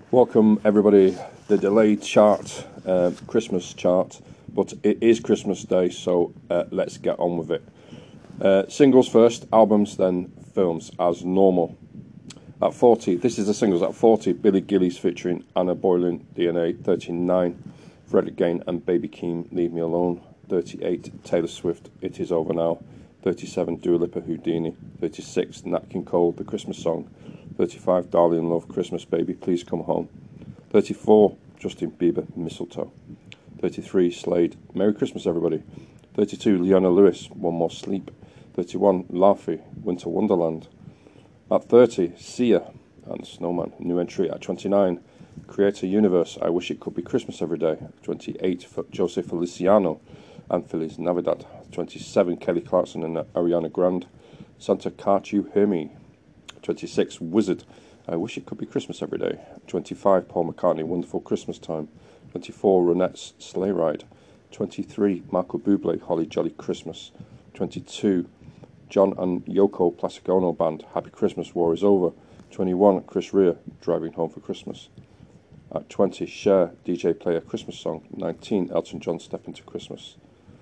Welcome everybody, the delayed chart, Christmas chart, but it is Christmas Day, so let's get on with it. Singles first, albums, then films, as normal. At 40, this is the singles. At 40, Billy Gillies featuring Anna Boleyn, DNA. 39, Fred again and Baby Keem, Leave Me Alone. 38, Taylor Swift, It Is Over Now. 37, Dua Lipa, Houdini. 36, Nat King Cole, The Christmas Song. 35, Darling Love, Christmas Baby, Please Come Home. 34, Justin Bieber, Mistletoe. 33, Slade, Merry Christmas Everybody. 32, Leona Lewis, One More Sleep. 31, Laufey, Winter Wonderland. At 30, Sia and Snowman, new entry. At 29, Creator Universe, I Wish It Could Be Christmas Every Day. 28, Jose Feliciano and Feliz Navidad. 27, Kelly Clarkson and Ariana Grande, Santa Can't You Hear Me. 26, Wizard, I Wish It Could Be Christmas Every Day. 25, Paul McCartney, Wonderful Christmas Time. 24, Ronette's Sleigh Ride. 23, Marco Bublé, Holly Jolly Christmas. 22, John and Yoko Plastic Ono Band, Happy Christmas, War Is Over. 21, Chris Rea, Driving Home for Christmas. At 20, Cher, DJ Play a Christmas Song. 19, Elton John, Step Into Christmas.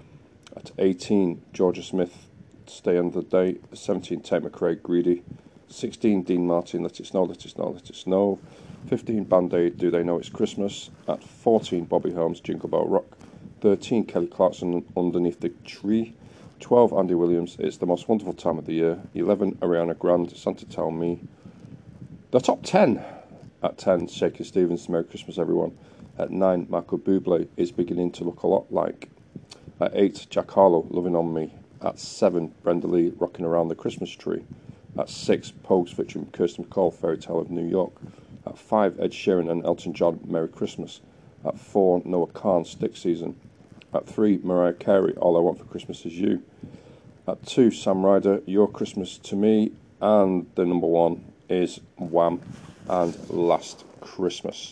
At 18, Georgia Smith, Stay Another Day. 17, Tate McRae, Greedy. 16, Dean Martin, Let It Snow, Let It Snow, Let It Snow. 15, Band-Aid, Do They Know It's Christmas. At 14, Bobby Holmes, Jingle Bell Rock. 13, Kelly Clarkson, Underneath the Tree. 12, Andy Williams, It's the Most Wonderful Time of the Year. 11, Ariana Grande, Santa Tell Me. The top 10. At 10, Shakin' Stevens, Merry Christmas Everyone. At 9, Marco Bublé, Is Beginning to Look a Lot Like. At 8, Jack Harlow, Loving on Me. At 7, Brenda Lee, Rocking Around the Christmas Tree. At 6, Pogues featuring Kirsten McCall, Fairy Tale of New York. At 5, Ed Sheeran and Elton John, Merry Christmas. At 4, Noah Kahan, Stick Season. At 3, Mariah Carey, All I Want for Christmas Is You. At 2, Sam Ryder, Your Christmas to Me. And the number 1 is Wham! And Last Christmas.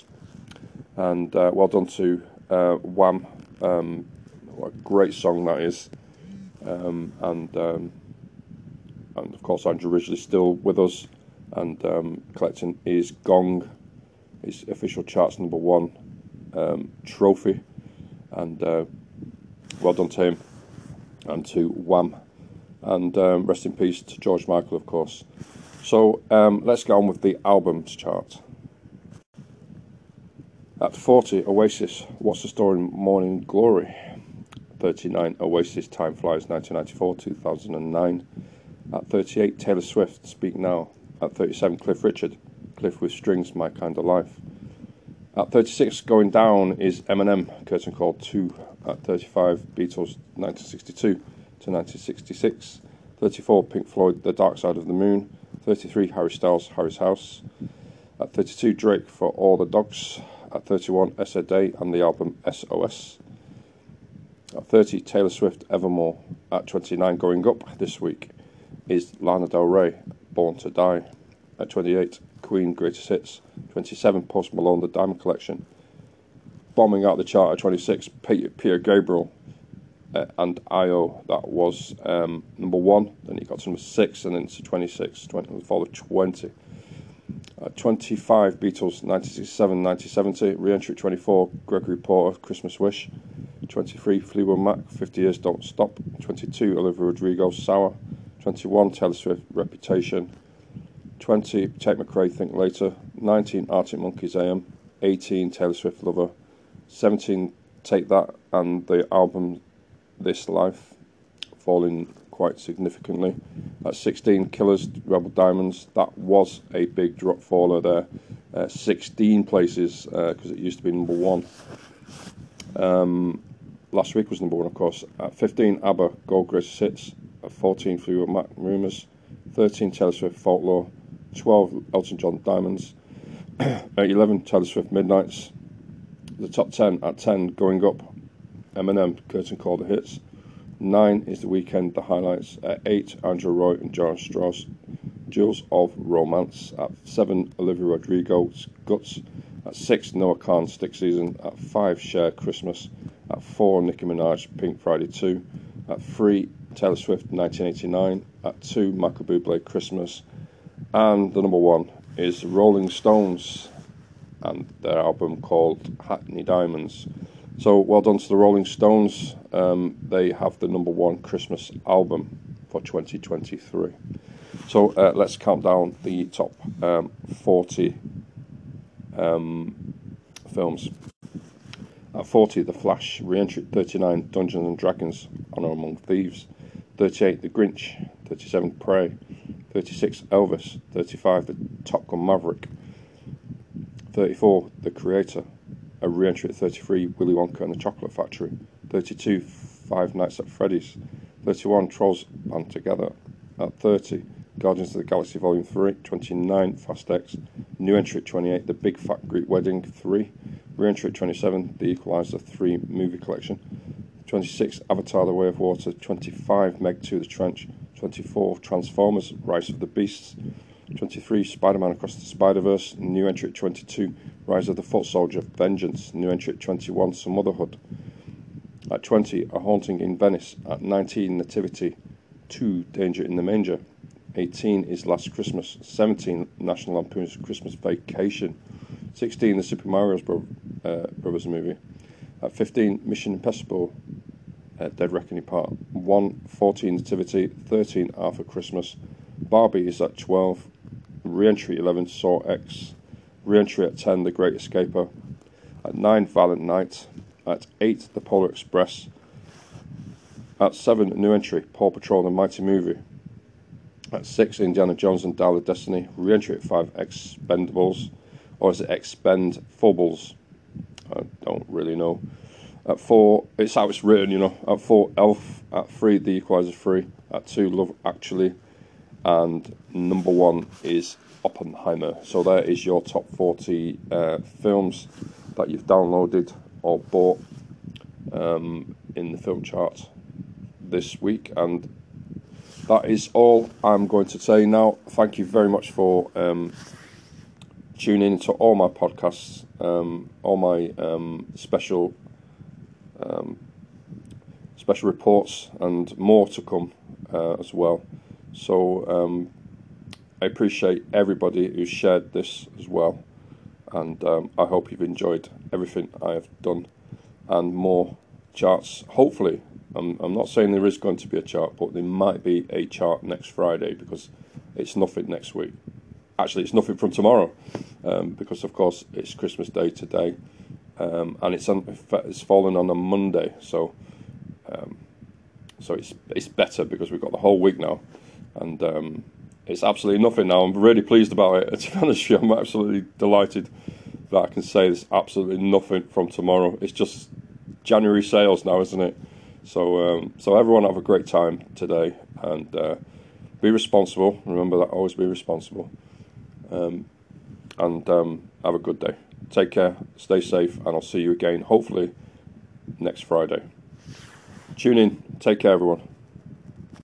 And well done to Wham! What a great song that is. And of course Andrew Ridgeley still with us and collecting his Gong, his official charts number 1 trophy. And well done to him and to Wham! And rest in peace to George Michael, of course. So let's get on with the albums chart. At 40, Oasis, What's the Story, Morning Glory. 39, Oasis, Time Flies, 1994-2009. At 38, Taylor Swift, Speak Now. At 37, Cliff Richard, Cliff with Strings, My Kind of Life. At 36, going down is Eminem, Curtain Call 2. At 35, Beatles, 1962-1966. 34, Pink Floyd, The Dark Side of the Moon. 33, Harry Styles, Harry's House. At 32, Drake, For All the Dogs. At 31, Essa Day and the album SOS. At 30, Taylor Swift, Evermore. At 29, going up this week is Lana Del Rey, Born to Die. At 28, Queen, Greatest Hits. 27, Post Malone, The Diamond Collection. Bombing out the chart at 26, Peter Gabriel and IO. That was number 1. Then he got to number 6 and then to 26. 20, followed 20. 25, Beatles, 1967-1970. Re-entry at 24, Gregory Porter, Christmas Wish. 23, Fleetwood Mac, 50 Years Don't Stop. 22, Olivia Rodrigo, Sour. 21, Taylor Swift, Reputation. 20, Tate McRae, Think Later. 19, Arctic Monkeys, AM. 18, Taylor Swift, Lover. 17, Take That and the album This Life, falling quite significantly. At 16, Killers, Rebel Diamonds. That was a big drop faller there. 16 places, because it used to be number 1. Last week was number 1, of course. At 15, ABBA, Gold Greatest Hits. At 14, Fleetwood Mac, Rumours. 13, Taylor Swift, Folklore. 12, Elton John, Diamonds. At 11, Taylor Swift, Midnights. The top 10, at 10, going up, Eminem, Curtain Call, The Hits. 9 is The Weeknd, The Highlights. At 8, Andrew Roy and John Strauss, Jewels of Romance. At 7, Olivia Rodrigo's Guts. At 6, Noah Kahan, Stick Season. At 5, Cher, Christmas. At 4, Nicki Minaj, Pink Friday 2. At 3, Taylor Swift, 1989. At 2, Michael Bublé, Christmas. And the number 1 is Rolling Stones and their album called Hackney Diamonds. So well done to the Rolling Stones. They have the #1 Christmas album for 2023. So let's count down the top 40 films. At 40, The Flash, re-entry. 39, Dungeons and Dragons, Honor Among Thieves. 38, The Grinch. 37, Prey. 36, Elvis. 35, The Top Gun Maverick. 34, The Creator, a re-entry. At 33, Willy Wonka and the Chocolate Factory. 32, Five Nights at Freddy's. 31, Trolls Band Together. At 30, Guardians of the Galaxy Volume 3. 29, Fast X. New entry at 28, The Big Fat Greek Wedding 3. Re-entry at 27, The Equalizer 3 movie collection. 26, Avatar The Way of Water. 25, Meg 2 The Trench. 24, Transformers Rise of the Beasts. 23, Spider-Man Across the Spider-Verse. New entry at 22, Rise of the Foot Soldier Vengeance. New entry at 21, Some Motherhood. At 20, A Haunting in Venice. At 19, Nativity 2, Danger in the Manger. 18 is Last Christmas. 17, National Lampoon's Christmas Vacation. 16, the Super Mario Brothers movie. At 15, Mission Impossible Dead Reckoning Part 1. 14, Nativity. 13, Arthur Christmas. Barbie is at 12. Re-entry 11, Saw X. Re-entry at 10, The Great Escaper. At 9, Violent Night. At 8, The Polar Express. At 7, new entry, Paw Patrol The Mighty Movie. At 6, Indiana Jones and Dial of Destiny. Re-entry at 5, Expendables. Or is it Expendables? I don't really know. At 4, it's how it's written, you know. At 4, Elf. At 3, The Equalizer 3. At 2, Love Actually. And #1 is Oppenheimer. So there is your top 40 films that you've downloaded or bought in the film chart this week. And that is all I'm going to say now. Thank you very much for tuning into all my podcasts, all my special reports, and more to come as well. So I appreciate everybody who's shared this as well, and I hope you've enjoyed everything I have done and more charts. Hopefully, I'm not saying there is going to be a chart, but there might be a chart next Friday, because it's nothing next week. Actually, it's nothing from tomorrow, because of course it's Christmas Day today, and it's fallen on a Monday, so it's better because we've got the whole week now, and it's absolutely nothing now. I'm really pleased about it. To be honest with you, I'm absolutely delighted that I can say there's absolutely nothing from tomorrow. It's just January sales now, isn't it? So everyone have a great time today, and be responsible. Remember that, always be responsible, and have a good day. Take care, stay safe, and I'll see you again, hopefully, next Friday. Tune in. Take care, everyone.